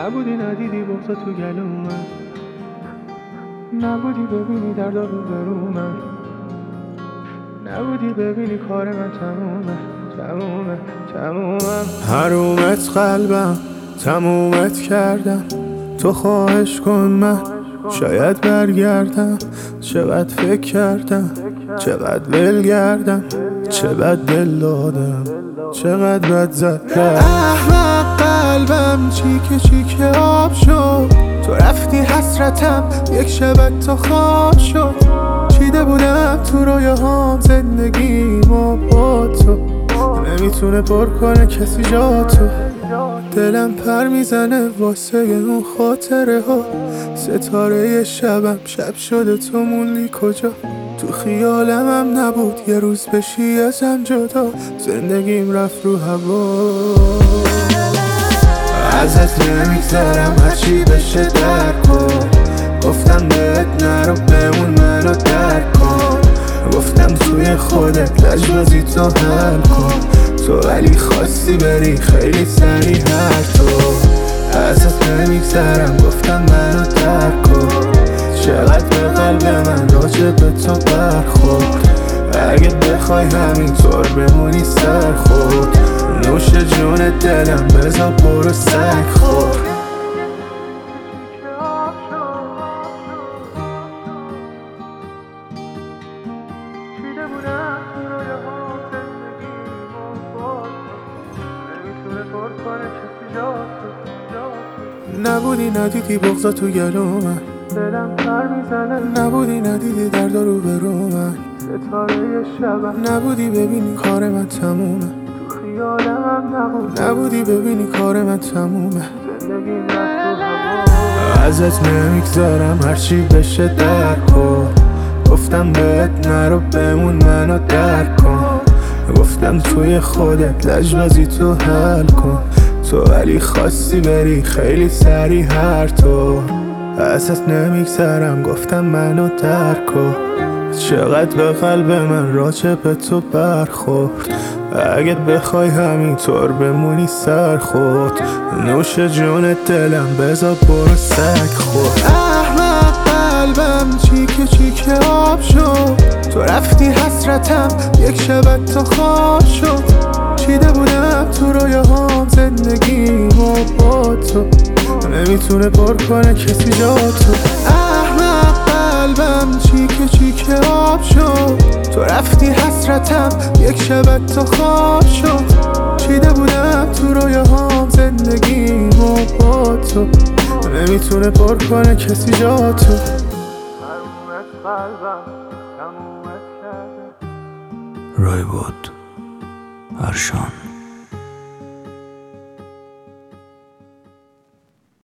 نبودی ندیدی بغض تو گلومم، نبودی ببینی درد رو برومم، نبودی ببینی کار من تمومم. حرومت قلبم تمومت کردم، تو خواهش کن من شاید برگردم. چقدر فکر کردم چقدر ول گردم، چقدر دل دادم چقدر بد زدم. احمق قلبم چیکه چیکه آب شد، تو رفتی حسرتم یک شبت تا خواب شد. چیده بودم تو رویاهام زندگیمو با تو، نمیتونه پر کنه کسی جا تو. دلم پر میزنه واسه اون خاطره ها، ستاره شبم شب شده تو موندی کجا. تو خیالم هم نبود یه روز بشی ازم جدا، زندگیم رفت رو هوا. ازت نمیگذرم هرچی بشه در کن، گفتم بهت نرو بمون منو درک کن. گفتم توی خودت لجبازی تو حل کن، تو ولی خواستی بری خیلی سریع هر تو. ازت نمیگذرم گفتم منو درک کن، چقدر به قلب من راجع به تو برخورد. اگه بخوای همینطور بمونی سرخورد، نوش جون دلم بذار برو سگ خور. نبودی ندیدی بغض تو گلومم، دلم پر میزنه. نبودی ندیدی درد رو برومم، ستاره شبم. نبودی ببینی کار من تمومه، تو خیالم هم نبود. نبودی ببینی کار من تمومه، زندگیم رفت تو هوا. ازت نمیگذرم هرچی بشه در کن، گفتم بهت نرو بمون منو درک کن. گفتم توی خودت لجبازی تو حل کن، تو ولی خواستی بری خیلی سریع هر تو. ازت نمیگذرم گفتم منو درک کن، چقدر به قلب من راجع به تو برخورد. اگه بخوای همینطور بمونی سرخورد، نوش جون دلم بذار برو سگ خورد. احمق قلبم چیکه چیکه آب شد، تو رفتی حسرتم یک شبت تا خواب شد. چیده بودم تو رویاهام زندگیمو با تو، نمیتونه پر کنه کسی جا تو. احمق قلبم چیکه چیکه آب شد، تو رفتی حسرتم یک شبت تا خواب شد. چیده بودم تو رویاهام زندگیمو با تو، نمیتونه پر کنه کسی جا تو. حرومت قلبم تمومت کرده. رای بود ارشان.